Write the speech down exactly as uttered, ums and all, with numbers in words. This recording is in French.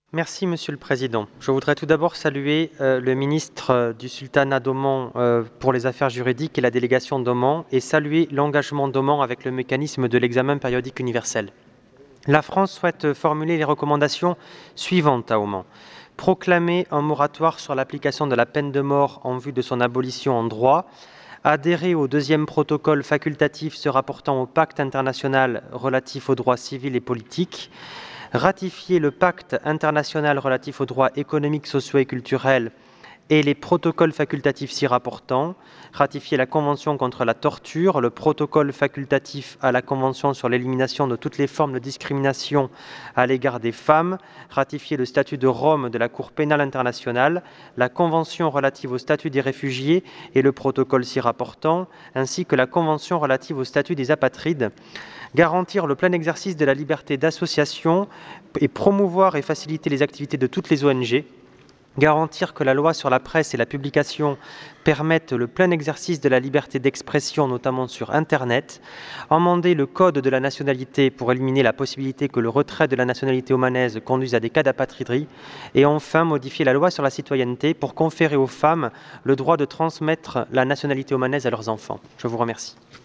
Merci Monsieur le Président. Je voudrais tout d'abord saluer euh, le ministre euh, du Sultanat d'Oman euh, pour les affaires juridiques et la délégation d'Oman et saluer l'engagement d'Oman avec le mécanisme de l'examen périodique universel. La France souhaite formuler les recommandations suivantes à Oman. Proclamer un moratoire sur l'application de la peine de mort en vue de son abolition en droit, adhérer au deuxième protocole facultatif se rapportant au pacte international relatif aux droits civils et politiques, ratifier le pacte international relatif aux droits économiques, sociaux et culturels et les protocoles facultatifs s'y rapportant, ratifier la Convention contre la torture, le protocole facultatif à la Convention sur l'élimination de toutes les formes de discrimination à l'égard des femmes, ratifier le statut de Rome de la Cour pénale internationale, la Convention relative au statut des réfugiés et le protocole s'y rapportant, ainsi que la Convention relative au statut des apatrides, garantir le plein exercice de la liberté d'association et promouvoir et faciliter les activités de toutes les O N G, garantir que la loi sur la presse et la publication permette le plein exercice de la liberté d'expression, notamment sur Internet, amender le code de la nationalité pour éliminer la possibilité que le retrait de la nationalité omanaise conduise à des cas d'apatriderie, et enfin modifier la loi sur la citoyenneté pour conférer aux femmes le droit de transmettre la nationalité omanaise à leurs enfants. Je vous remercie.